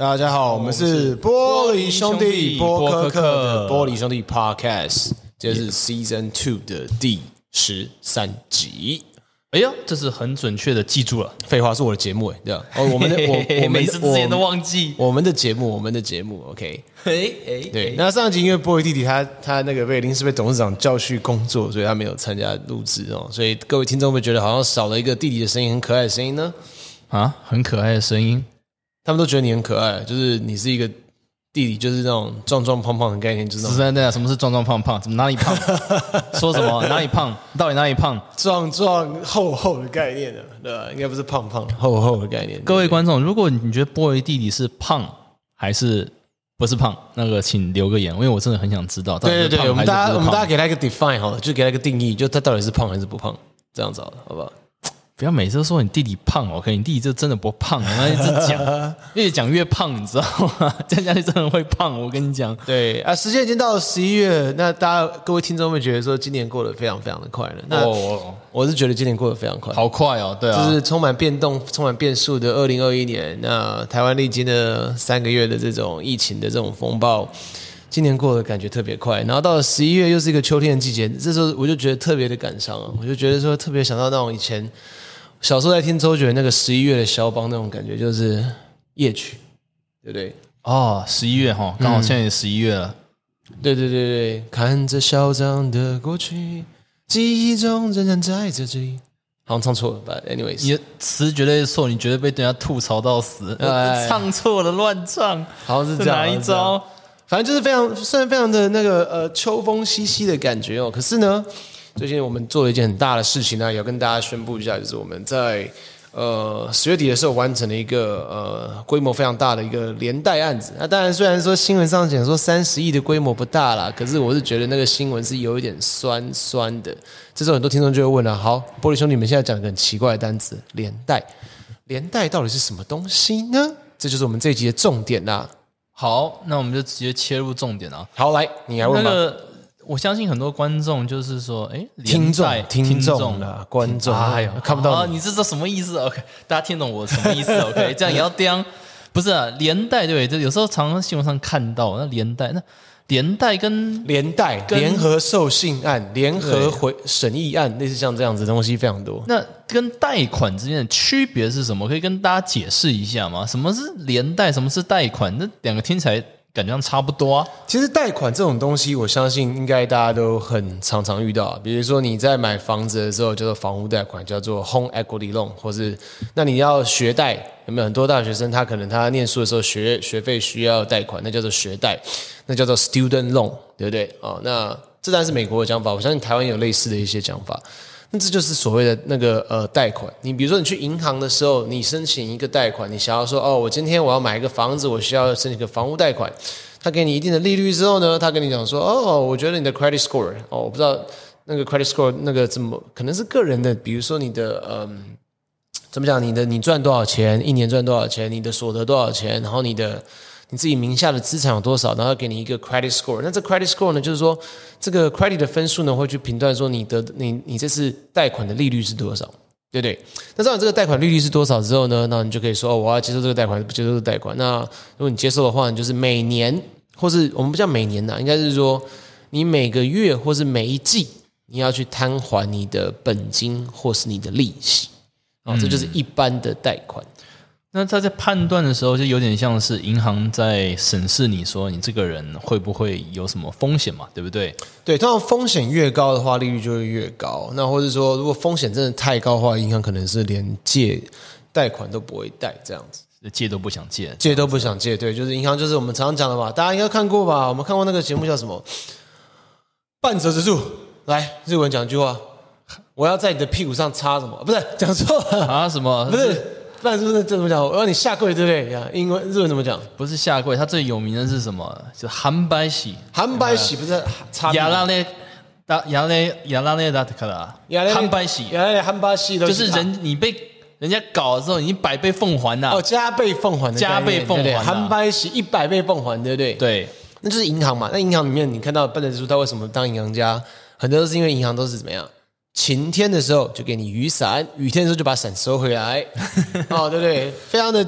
大家好，我们是玻璃兄弟波科克的玻璃兄弟 Podcast， 这是 Season 2的第13集。 哎呀，这是很准确的记住了。 废话，是我的节目对吧？哦，我们每次之前都忘记我们的节目 ，OK。对，那上集因为玻璃弟弟他那个临时被董事长叫去工作，所以他没有参加录制哦。所以各位听众会觉得好像少了一个弟弟的声音，很可爱的声音呢？ 啊，很可爱的声音。 他们都觉得你很可爱，就是你是一个弟弟，就是那种壮壮胖胖的概念，就是实在的，什么是壮壮胖胖？怎么哪里胖？说什么哪里胖？到底哪里胖？ 壮壮厚厚的概念的，对吧？应该不是胖胖厚厚的概念。 各位观众，如果你觉得玻璃弟弟是胖还是不是胖，那个请留个言，因为我真的很想知道。 对，我们大家给他一个 define 好了，就给他一个定义，就他到底是胖还是不胖，这样子好了，好不好？ 不要每次都说你弟弟胖 ，OK？ 你弟弟就真的不胖，那一直讲，越讲越胖，你知道吗？这样下去真的会胖，我跟你讲。 对啊，时间已经到了11月，那各位听众会觉得说今年过得非常非常的快了。那我是觉得今年过得非常快， 好快哦，对啊， 就是充满变动、充满变数的2021年。那台湾历经了3个月的这种疫情的这种风暴。今年过得感觉特别快，然后到了11月又是一个秋天的季节，这时候我就觉得特别的感伤啊！我就觉得说特别想到那种以前小时候在听周杰伦那个11月的肖邦那种感觉，就是夜曲，对不对？ 哦，11月哈，刚好现在也11月了。 对，看着嚣张的过去，记忆中仍然在这里。好像唱错了吧 ？Anyways， 你的词绝对是错，你绝对被人家吐槽到死。唱错了，乱唱， 好像是这样。 哪一招？ 反正就是虽然非常的那个秋风淅淅的感觉哦，可是呢，最近我们做了一件很大的事情呢，也要跟大家宣布一下，就是我们在10月底的时候完成了一个规模非常大的一个连带案子。那当然，虽然说新闻上讲说30亿的规模不大啦，可是我是觉得那个新闻是有一点酸酸的。这时候很多听众就会问了：好，玻璃兄弟们现在讲一个很奇怪的单词，连带到底是什么东西呢？这就是我们这一集的重点啦。 好，那我们就直接切入重点啊。 好，来，你来问吧。 我相信很多观众就是说， 听众啦，观众，看不到你知道什么意思 ？OK， 大家听懂我什么意思 ？OK， 这样也要刁，不是啊？连带对，这有时候常常新闻上看到那连带跟联合受信案、联合审议案，类似像这样子的东西非常多。 那跟贷款之间的区别是什么？可以跟大家解释一下吗？什么是连带，什么是贷款？那两个听起来感觉上差不多啊。 其实贷款这种东西，我相信应该大家都很常遇到。比如说你在买房子的时候，叫做房屋贷款，叫做 home equity loan， 或是那你要学贷，有没有很多大学生他可能他念书的时候学费需要贷款，那叫做学贷，那叫做 student loan， 对不对？那这当然是美国的讲法，我相信台湾有类似的一些讲法。那这就是所谓的那个贷款。你比如说你去银行的时候，你申请一个贷款，你想要说我今天我要买一个房子，我需要申请一个房屋贷款。他给你一定的利率之后呢，他跟你讲说我觉得你的 credit score 我不知道那个 credit score 那个怎么可能是个人的，比如说你的怎么讲，你赚多少钱，一年赚多少钱，你的所得多少钱，然后你自己名下的资产有多少，然后给你一个 credit score。那这 credit score 呢，就是说这个 credit 的分数呢，会去评断说你这次贷款的利率是多少，对不对？那知道这个贷款利率是多少之后呢，那你就可以说我要接受这个贷款，不接受这个贷款。那如果你接受的话，你就是每年，或是我们不叫每年应该是说你每个月或是每一季，你要去摊还你的本金或是你的利息。这就是一般的贷款。 那他在判断的时候，就有点像是银行在审视你说你这个人会不会有什么风险嘛，对不对？ 对，通常风险越高的话，利率就会越高。那或者说，如果风险真的太高的话，银行可能是连借贷款都不会贷，这样子， 借都不想借， 对，就是银行就是我们常常讲的嘛，大家应该看过吧？我们看过那个节目叫什么？半泽直树，来，日文讲一句话。我要在你的屁股上插什么？不是讲错了啊？什么？ 不是，不然是不是这怎么讲？我要你下跪，对不对？英文日文怎么讲？ 不是下跪，它最有名的是什么？就販売洗不是插。 亚拉内达克拉，販売洗，就是你被人家搞的时候，你100倍奉还呐！ 加倍奉还的概念， 加倍奉还， 販売洗100倍奉还，对不对？ 对， 那就是银行嘛。那银行里面，你看到半泽直树他为什么当银行家？很多都是因为银行都是怎么样？晴天的时候就给你雨伞，雨天的时候就把伞收回来，对不对？非常的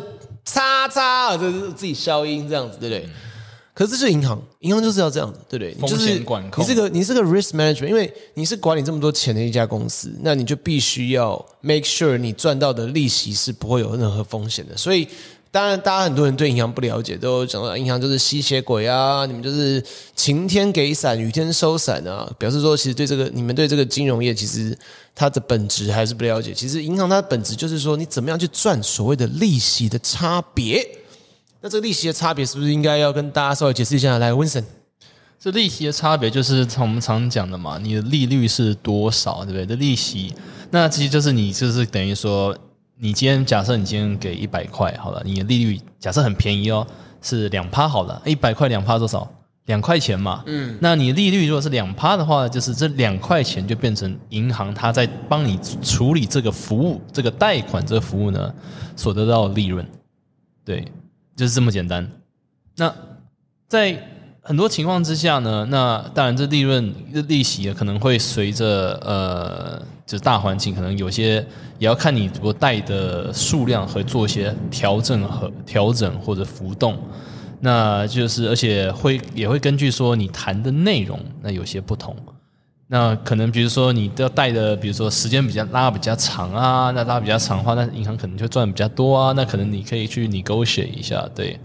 叉叉，这是自己消音这样子，对不对？可是这是银行就是要这样子，对不对？ 风险管控， 你是个 risk management， 因为你是管理这么多钱的一家公司，那你就必须要 make sure 你赚到的利息是不会有任何风险的。所以当然，大家很多人对银行不了解，都讲到银行就是吸血鬼啊，你们就是晴天给伞，雨天收伞啊，表示说其实你们对这个金融业其实它的本质还是不了解。其实银行它的本质就是说你怎么样去赚所谓的利息的差别。那这个利息的差别是不是应该要跟大家稍微解释一下？来 ，Winston， 这利息的差别就是我们常讲的嘛，你的利率是多少，对不对？这利息，那其实就是你就是等于说，你今天假设你今天给100块好了，你的利率假设很便宜哦，是2%好了，100块2%多少？2块钱嘛。那你利率如果是2%的话，就是这2块钱就变成银行它在帮你处理这个服务，这个贷款这个服务呢所得到的利润，对。就是这么简单。那在很多情况之下呢，那当然这利息可能会随着就是大环境，可能有些也要看你如果贷的数量和做一些调整或者浮动。那就是而且也会根据说你谈的内容，那有些不同。那可能比如说你要贷的，比如说时间拉比较长啊，那拉比较长的话，那银行可能就赚比较多啊，那可能你可以去 negotiate 一下，对。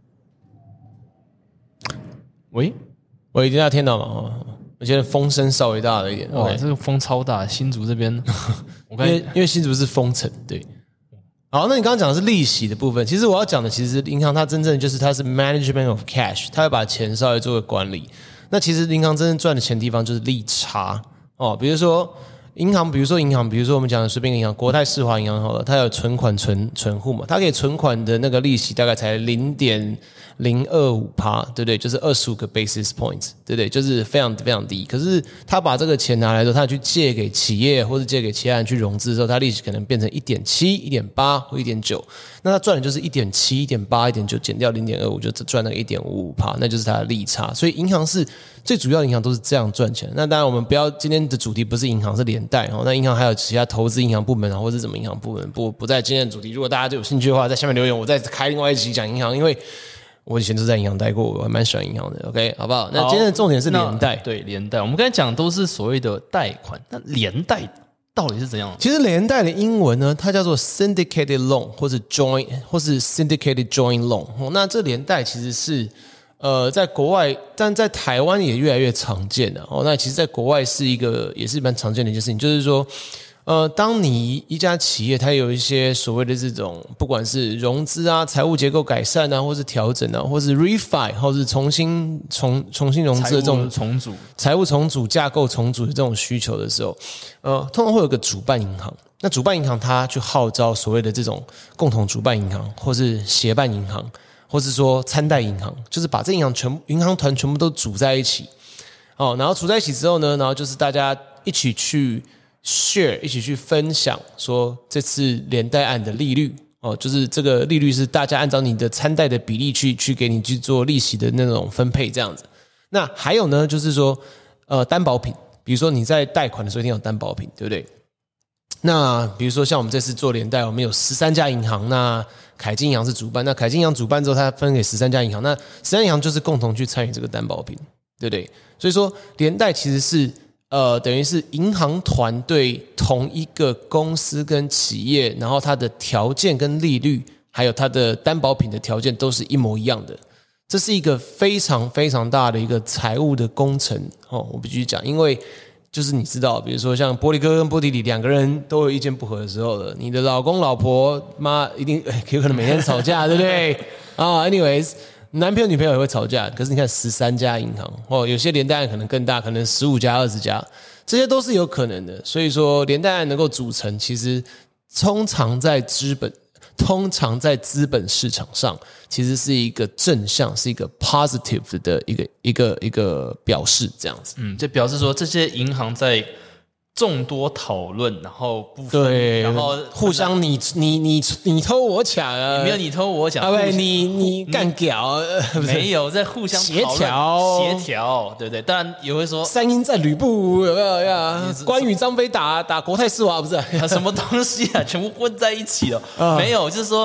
喂， 我一定要听到嘛？我觉得风声稍微大了一点。 哇， okay 这个风超大，新竹这边， 因为新竹是封城，对。好，那你刚刚讲的是利息的部分，其实我要讲的其实银行它真正就是它是 management of cash， 它会把钱稍微做个管理。那其实银行真正赚的钱地方就是利差哦，比如说银行，比如说我们讲的随便银行，国泰世华银行好了，它有存款存户嘛，它给存款的那个利息大概才0.025%，对不对？就是25个 basis points， 对不对？就是非常非常低。可是他把这个钱拿来之后，他去借给企业或者借给其他人去融资的时候，他利息可能变成 1.7、1.8 或 1.9， 那他赚的就是 1.7、1.8、1.9减掉 0.25， 就赚那个 1.55%， 那就是他的利差。所以银行是最主要的，银行都是这样赚钱。那当然我们不要，今天的主题不是银行，是连带哦。那银行还有其他投资银行部门啊，或者是什么银行部门，不在今天的主题。如果大家都有兴趣的话，在下面留言，我再开另外一集讲银行，因为我以前都在银行待过，我还蛮喜欢银行的。OK， 好不好？那今天的重点是连带， 对连带。我们刚才讲的都是所谓的贷款，那连带到底是怎样？ 其实连带的英文呢，它叫做 syndicated loan 或是 syndicated joint loan。那这连带其实是在国外，但在台湾也越来越常见的哦。那其实，在国外也是蛮常见的一件事情，就是说，当你一家企业它有一些所谓的这种，不管是融资啊、财务结构改善啊，或是调整啊，或是 refi， 或是重新融资的这种财务重组、架构重组的这种需求的时候，通常会有个主办银行。那主办银行它去号召所谓的这种共同主办银行，或是协办银行。或是说参贷银行，就是把这银行团全部都组在一起，哦，然后组在一起之后呢，然后就是大家一起去 share， 一起去分享，说这次连带案的利率，哦，就是这个利率是大家按照你的参贷的比例去给你去做利息的那种分配这样子。那还有呢，就是说担保品，比如说你在贷款的时候一定有担保品，对不对？那比如说像我们这次做连带，我们有13家银行，那凯基银行是主办，那凯基银行主办之后，它分给13家银行，那13家银行就是共同去参与这个担保品，对不对？所以说连带其实是等于是银行团对同一个公司跟企业，然后它的条件跟利率，还有它的担保品的条件都是一模一样的。这是一个非常非常大的一个财务的工程哦，我必须讲，因为就是你知道，比如说像玻璃哥跟波迪里两个人都有意见不合的时候了，你的老公老婆妈一定有可能每天吵架，对不对？anyways， 男朋友女朋友也会吵架，可是你看13家银行哦，有些连带案可能更大，可能15家20家，这些都是有可能的。所以说连带案能够组成，其实通常在资本市场上，其实是一个正向，是一个 positive 的一个表示，这样子。 就表示说这些银行在众多讨论，然后不分， 对， 然后互相你偷我抢啊， 没有你偷我抢， 对，你干屌， 没有在互相协调，对不对？当然也会说三英战吕布有没有呀？关羽张飞打国泰世华不是？ 什么东西啊？全部混在一起了，没有，就是说。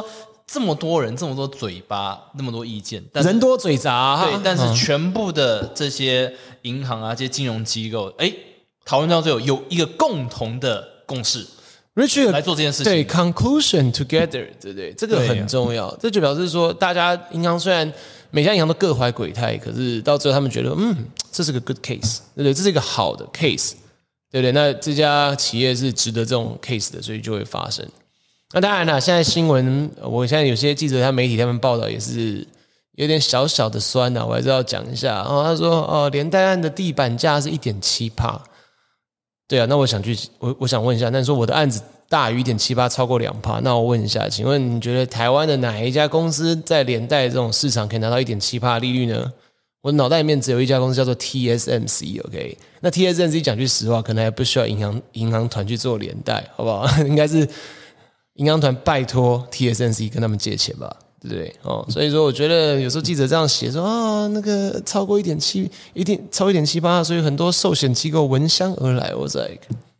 这么多人，这么多嘴巴，那么多意见，但是人多嘴杂， 对，但是全部的这些银行啊，这些金融机构，讨论到最后有一个共同的共识 Richard 来做这件事情。 对 conclusion together， 对不对？这个很重要。这就表示说，大家银行虽然每家银行都各怀鬼胎，可是到最后他们觉得，这是个 good case， 对不对？这是一个好的 case， 对不对？那这家企业是值得这种 case 的，所以就会发生。那当然了，现在新闻，我现在有些记者、媒体他们报道也是有点小小的酸啊，我还是要讲一下。他说，连带案的地板价是 1.7%。对啊，那我想问一下，那你说我的案子大于 1.78%， 超过 2%， 那我问一下，请问你觉得台湾的哪一家公司在连带这种市场可以拿到 1.7% 的利率呢？我脑袋里面只有一家公司叫做 TSMC，OK？ 那 TSMC 讲句实话，可能还不需要银行团去做连带，好不好？应该是银行团拜托 TSMC 跟他们借钱吧，对不对？所以说我觉得有时候记者这样写说那个超过 1.7%， 超过 1.78%， 所以很多寿险机构闻香而来。我在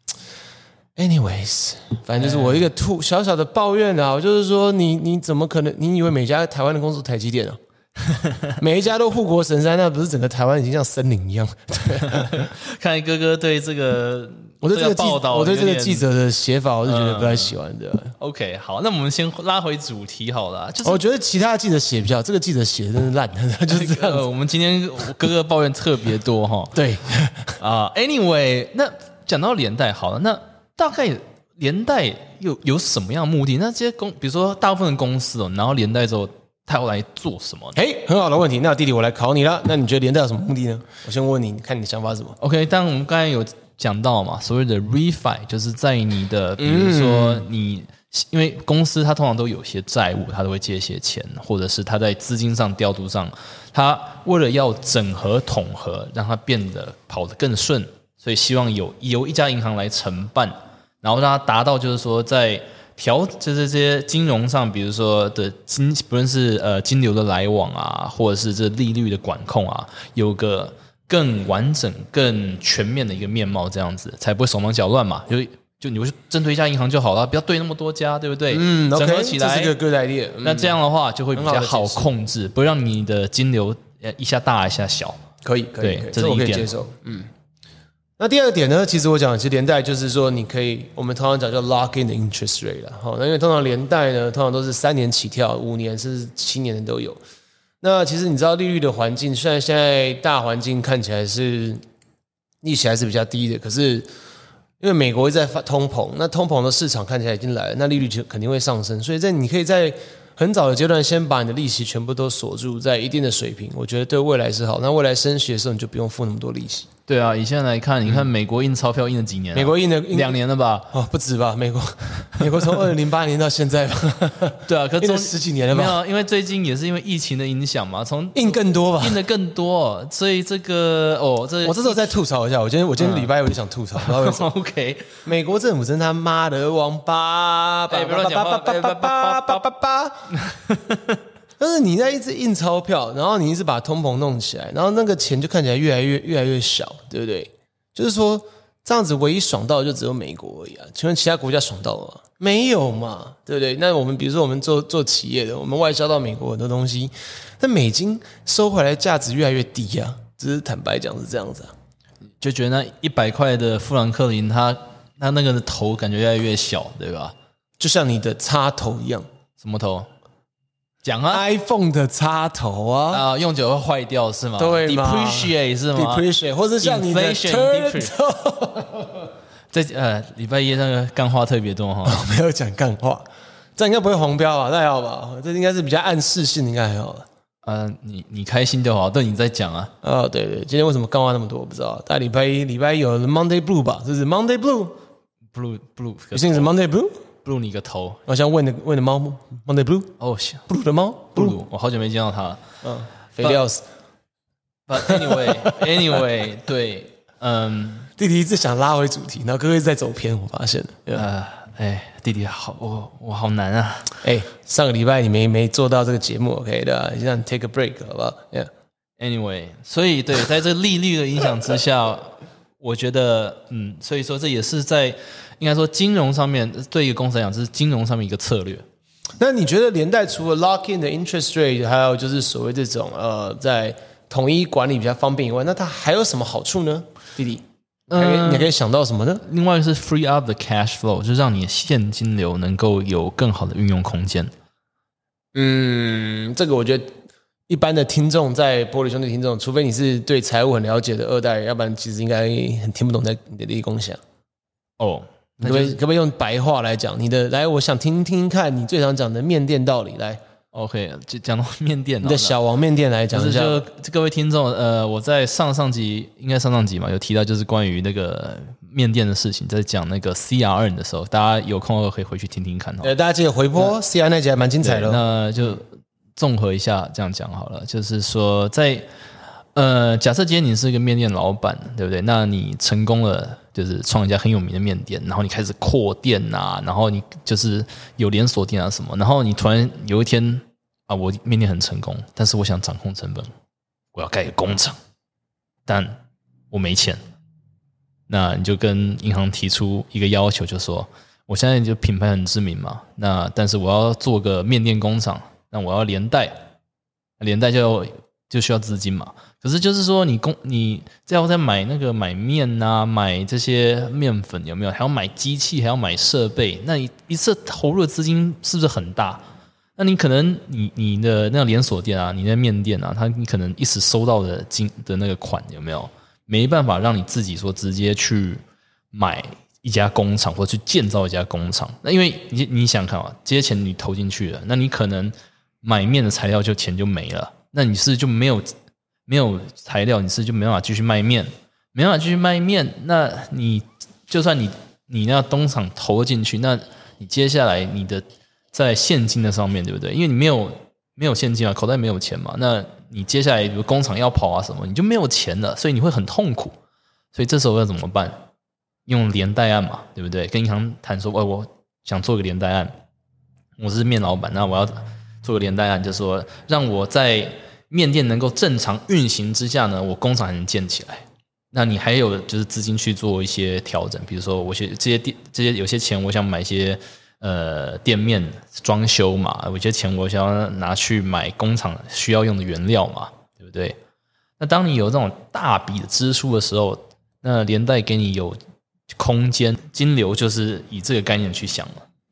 anyways， 反正就是我一个小小的抱怨啊，就是说你怎么可能？你以为每家台湾的公司台积电啊？每一家都护国神山，那不是整个台湾已经像森林一样？ 看来哥哥对这个我对这个报道， 我对这个记者的写法，我是觉得不太喜欢的。 OK， 好，那我们先拉回主题好了。就是我觉得其他的记者写比较，这个记者写的真是烂，就是这样。 我们今天哥哥抱怨特别多哈。 对 anyway， 那讲到连带好了，那大概连带有什么样的目的？那这些比如说大部分的公司然后连带之后。他要来做什么呢？ 很好的问题。那弟弟，我来考你了。那你觉得连带有什么目的呢？我先问你，看你的想法是什么 ？OK， 但我们刚才有讲到嘛，所谓的 refi 就是在你的，比如说你，因为公司它通常都有些债務，它都会借一些钱，或者是它在资金上调度上，它为了要整合统合，让它变得跑得更顺，所以希望由一家银行来承办，然后让它达到就是说在就是这些金融上，比如说的不论是金流的来往啊，或者是这利率的管控啊，有个更完整、更全面的一个面貌，这样子才不会手忙脚乱嘛。就你会针对一家银行就好了，不要对那么多家，对不对？整合起来， 这是个 good idea。 那这样的话就会比较好控制，不会让你的金流一下大一下小。 可以， 这是一点， 我可以接受。那第二个点呢，其实我讲的其实连带就是说，你可以我们通常讲叫 lock in the interest rate 啦。那因为通常连带呢，通常都是3年起跳，5年甚至7年的都有。那其实你知道利率的环境，虽然现在大环境看起来是利息还是比较低的，可是因为美国一直在通膨，那通膨的市场看起来已经来了，那利率就肯定会上升，所以你可以在很早的阶段先把你的利息全部都锁住在一定的水平，我觉得对未来是好。那未来升息的时候你就不用付那么多利息。 对啊，以现在来看，你看美国印钞票印了几年？ 美国印了 2年了吧？ 不止吧？美国从2008年到现在吧？ 对啊，可印了10几年了吧？ 没有，因为最近也是因为疫情的影响嘛， 印更多吧？ 印的更多，所以这个我这时候再吐槽一下，我今天礼拜我就想吐槽，不知道为什么。 OK， 美国政府真他妈的王八！ 别乱讲话！ 但是你在一直印钞票，然后你一直把通膨弄起来，然后那个钱就看起来越来越小，对不对？就是说这样子唯一爽到的就只有美国而已啊！请问其他国家爽到了吗？没有嘛，对不对？那我们比如说我们做企业的，我们外销到美国很多东西，但美金收回来价值越来越低啊！只是坦白讲是这样子啊， 就觉得那100块的富兰克林，它那个头感觉越来越小，对吧？ 就像你的插头一样， 什么头？讲啊 ，iPhone 的插头啊， 用久会坏掉是吗？ 对吗 ？Depreciate 是吗 ？Depreciate， 或者像你的 Turtle， 在礼拜一那个干话特别多哈， 没有讲干话，这应该不会黄标吧？那还好吧？这应该是比较暗示性，应该还好了。 你开心就好，对你在讲啊。 对，今天为什么干话那么多？我不知道。但礼拜一有 Monday Blue 吧？这是 Monday Blue， 有信是 Monday Blue。Blue 你个头！ 我想问的猫 Monday Blue Blue 的猫 Blue， 我好久没见到它了。 肥得要死。 But anyway， 对， 弟弟一直想拉回主题，然后哥哥一直在走偏，我发现了。 弟弟好，我好难啊。 上个礼拜你没做到这个节目 ，OK 的，你让 take a break 好不好 ？Anyway， 所以对，在这利率的影响之下，我觉得所以说这也是在。应该说，金融上面对一个公司来讲，这是金融上面一个策略。 那你觉得连带除了 lock in 的 interest rate， 还有就是所谓这种在统一管理比较方便以外，那它还有什么好处呢？弟弟，你可以想到什么呢？ 另外是 free up the cash flow， 就是让你的现金流能够有更好的运用空间。 这个我觉得一般的听众，在玻璃兄弟听众，除非你是对财务很了解的二代，要不然其实应该很听不懂在你的利益共享。 哦， 可不可以用白话来讲？我想听听看你最常讲的面店道理来。 OK， 就讲到面店， 你的小王面店来讲一下。 就各位听众，我在上集嘛，有提到就是关于那个面店的事情，在讲那个 CRN 的时候，大家有空可以回去听听看。 大家记得回播 CRN 那集还蛮精彩的。 那就综合一下，这样讲好了，就是说在假设今天你是一个面店老板，对不对？那你成功了，就是创一家很有名的面店，然后你开始扩店啊，然后你就是有连锁店啊什么，然后你突然有一天啊，我面店很成功，但是我想掌控成本，我要盖个工厂，但我没钱，那你就跟银行提出一个要求，就说我现在就品牌很知名嘛，那但是我要做个面店工厂，那我要连带就需要资金嘛。可是就是说你再买面啊，买这些面粉有没有？还要买机器，还要买设备，那一次投入的资金是不是很大？那你可能你的那个连锁店啊，你的面店啊，你可能一时收到的那个款有没有？没办法让你自己说直接去买一家工厂或者去建造一家工厂。那因为你想看啊，这些钱你投进去了，那你可能买面的材料钱就没了，那你是就没有材料，你是就没办法继续卖面，没办法继续卖面，那你就算你那工厂投进去，那你接下来你的在现金的上面，对不对？因为你没有现金啊，口袋没有钱嘛，那你接下来比如工厂要跑啊什么，你就没有钱了，所以你会很痛苦。所以这时候要怎么办？用连带案嘛，对不对？跟银行谈说，我想做个连带案，我是面老板，那我要做个连带案，就是说让我在面店能够正常运行之下呢，我工厂还能建起来。那你还有就是资金去做一些调整，比如说这些有些钱我想买一些店面装修嘛，有些钱我想要拿去买工厂需要用的原料嘛，对不对？那当你有这种大笔的支出的时候，那连带给你有空间，金流就是以这个概念去想嘛。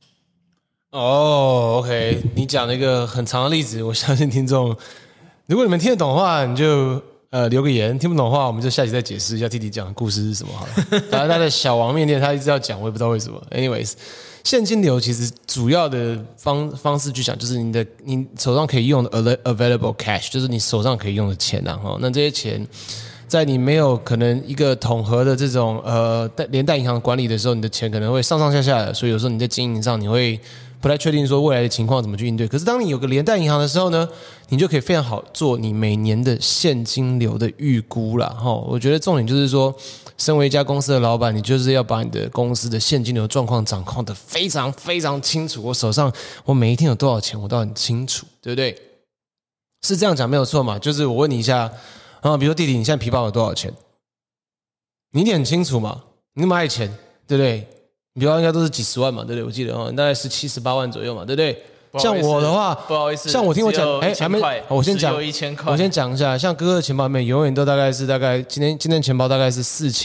OK， 你讲了一个很长的例子，我相信听众，如果你们听得懂的话，你就留个言；听不懂的话，我们就下集再解释一下弟弟讲的故事是什么好了。反正他的小王面店，他一直要讲，我也不知道为什么。Anyways， 现金流其实主要的方式去讲，就是你手上可以用的 available cash， 就是你手上可以用的钱啊。那这些钱，在你没有可能一个统合的这种连带银行管理的时候，你的钱可能会上下的，所以有时候你在经营上你会不太确定说未来的情况怎么去应对。可是当你有个连带银行的时候呢，你就可以非常好做你每年的现金流的预估啦。我觉得重点就是说，身为一家公司的老板，你就是要把你的公司的现金流状况掌控得非常非常清楚。我手上我每一天有多少钱，我都很清楚，对不对？是这样讲没有错嘛？就是我问你一下比如说弟弟，你现在皮包有多少钱？你一定很清楚嘛？你那么爱钱，对不对？你皮包应该都是几十万嘛，对不对？我记得大概17、18万左右嘛，对不对？像我的话， 不好意思， 像我听我讲，还没，我先讲一下，像哥哥的钱包里面永远都大概今天钱包大概是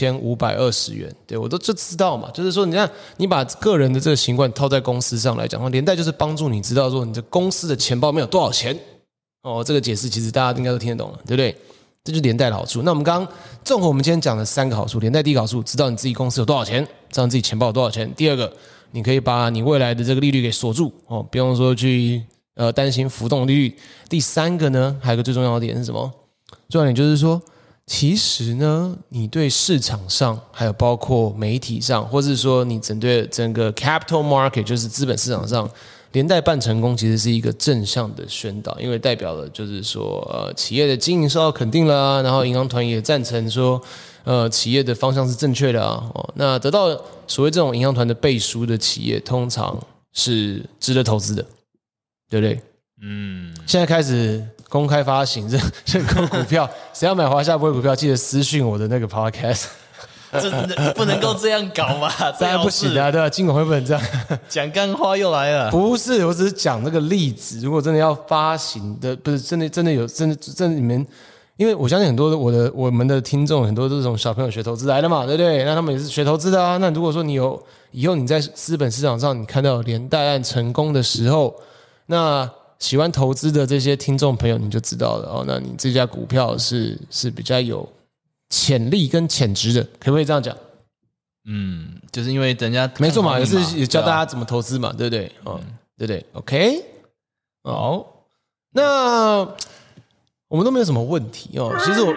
4520元，对我都就知道嘛，就是说你看你把个人的这个习惯套在公司上来讲，连带就是帮助你知道说你的公司的钱包里面有多少钱这个解释其实大家应该都听得懂了，对不对？这就是连带的好处。那我们刚刚综合我们今天讲的3个好处，连带第一个好处，知道你自己公司有多少钱，知道你自己钱包有多少钱。第二个，你可以把你未来的这个利率给锁住不用说去担心浮动利率。第三个呢，还有一个最重要的点是什么？重要点就是说，其实呢，你对市场上还有包括媒体上，或是说你针对整个 capital market， 就是资本市场上，连带办成功其实是一个正向的宣导，因为代表了就是说企业的经营受到肯定了然后银行团也赞成说企业的方向是正确的那得到所谓这种银行团的背书的企业，通常是值得投资的，对不对？现在开始公开发行认购股票，谁要买华夏不会股票，记得私讯我的那个 podcast。 真的不能够这样搞吧？ 当然不行啊，对吧？金管会不能这样讲干话又来了。 不是，我只是讲这个例子。如果真的要发行的，不是真的有真的你们，因为我相信很多我们的听众很多都是从小朋友学投资来的嘛，对不对？那他们也是学投资的啊。那如果说你有以后你在资本市场上你看到连带案成功的时候，那喜欢投资的这些听众朋友你就知道了哦。那你这家股票是比较有潜力跟潜质的，可不可以这样讲？ 就是因为人家没错嘛，也教大家怎么投资嘛，对不对？对不对 ？OK， 好，那我们都没有什么问题哦。其实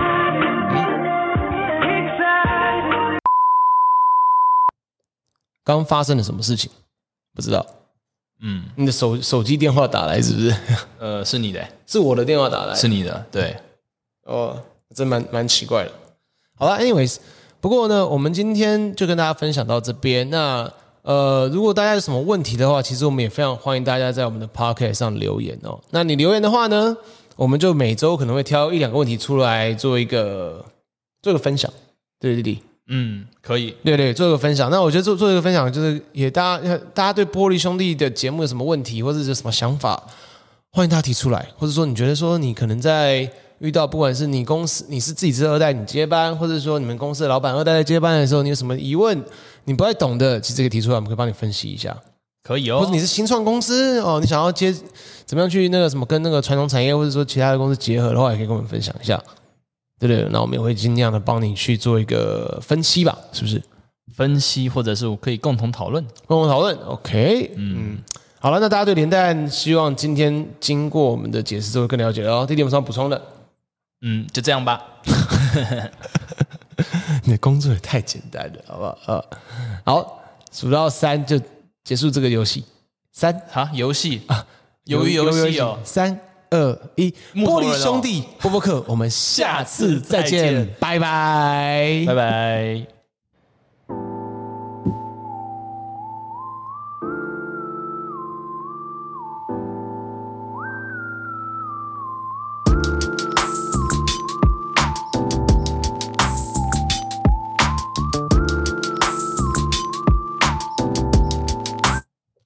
刚发生了什么事情？不知道。你的手机电话打来是不是？ 是你的， 是我的电话打来， 是你的，对。 哦，真蛮奇怪的。好了 ，anyways， 不过呢，我们今天就跟大家分享到这边。那如果大家有什么问题的话，其实我们也非常欢迎大家在我们的 podcast 上留言哦。那你留言的话呢，我们就每周可能会挑1-2个问题出来做一个分享，对弟弟。 可以， 对，做一个分享。那我觉得做一个分享，就是也大家对玻璃兄弟的节目有什么问题，或者有什么想法，欢迎大家提出来。或者说你觉得说你可能在遇到不管是你公司你是自己是二代你接班，或者说你们公司的老板二代在接班的时候，你有什么疑问，你不太懂的，其实可以提出来，我们可以帮你分析一下。 可以哦。 或者你是新创公司哦，你想要怎么样去那个什么跟那个传统产业或者说其他的公司结合的话，也可以跟我们分享一下。对不对？那我们也会尽量的帮你去做一个分析吧，是不是？ 分析或者是我可以共同讨论 ，OK，好了，那大家对连带案，希望今天经过我们的解释之后更了解了哦。弟弟有什么补充的？ 就这样吧。 你的工作也太简单了，好不好？好，数到3就结束这个游戏。3 啊，游戏啊，鱿鱼游戏哦。 3、2、1，玻璃兄弟波波克，我们下次再见，拜拜， 拜拜。